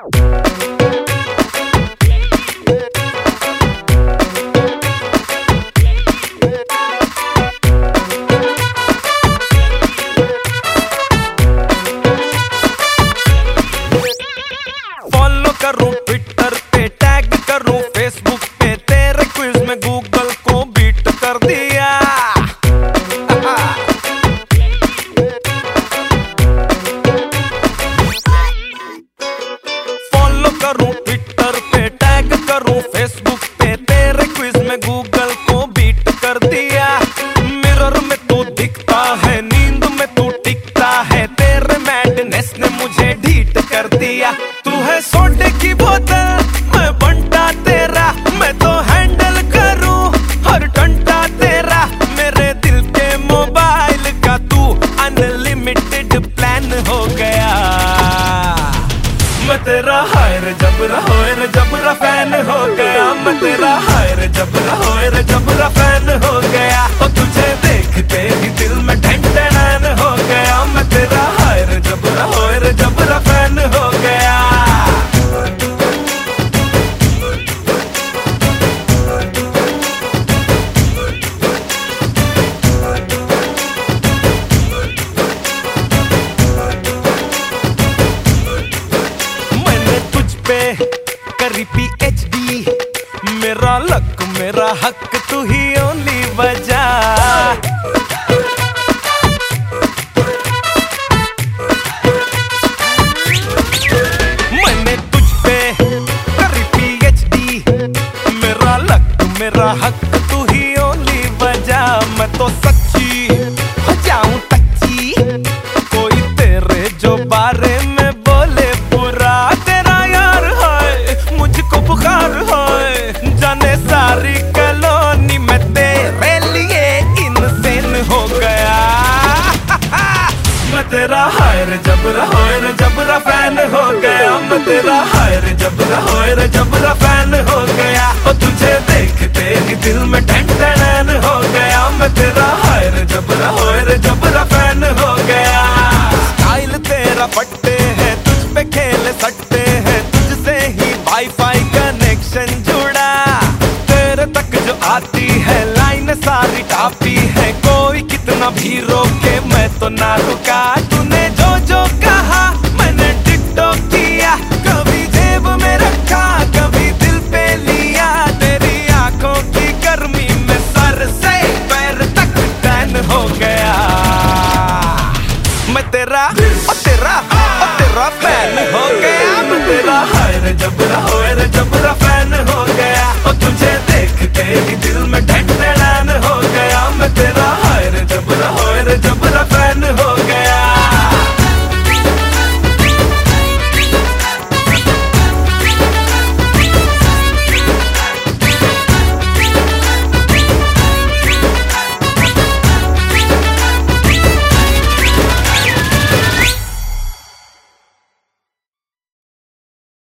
Follow करूं Twitter पे, tag करूं फेसबुक पे, तेरे क्विज में गूगल को बीट कर दिया। फॉलो करूं ट्विटर पे, टैग करूं फेसबुक पे, तेरे क्विज में गूगल को बीट कर दिया। मिरर में तू दिखता है, नींद में तू टिकता है, तेरे मैडनेस ने मुझे ढीठ कर दिया। तू है सोडे की बोतल, मैं बंटा तेरा, मैं तो हैंडल करूं हर घंटा तेरा। मेरे दिल के मोबाइल का तू अनलिमिटेड प्लान हो गया। मैं तेरा हायर जबरा होयर जबरा फैन हो गया। मैं तेरा हायर जबरा होयर जबरा फैन हो गया। और तुझे देखते ही दिल में ढंढन हो गया। मैं तेरा हायर जबरा होयर जबरा फैन हो गया। करी PhD, मेरा लक मेरा हक तू ही ओनली वजह। मैंने तुझ पे करी PhD, मेरा लक मेरा हक तू ही ओनली वजह। मैं तो सच्ची हो जाऊं टच्ची, कोई तेरे जो बारे में बोले बुरा। बुखार है जाने सारी कॉलोनी में, तेरे लिए इनसेन हो गया। मैं तेरा हायर जबरा होयर जबरा फैन हो गया। मैं तेरा हायर जबरा होयर जबरा फैन हो गया। और तुझे देखते ही दिल में ढंढन हो गया। मैं तेरा हायर जबरा होयर जबरा फैन हो गया। स्टाइल तेरा फट्टे है, तुझ पे खेल सकते हैं, तुझसे ही वाईफाई कनेक्शन जुड़ा। तेरे तक जो आती है लाइन सारी टापी है, कोई कितना भी रोके मैं तो ना रुका। तूने जो जो कहा मैंने टिकटो किया, कभी जेब में रखा कभी दिल पे लिया। तेरी आंखों की गर्मी में सर से पैर तक टैन हो गया। मैं तेरा तेरा फैन हो गया। मैं तेरा हायर जबरा होयर जबरा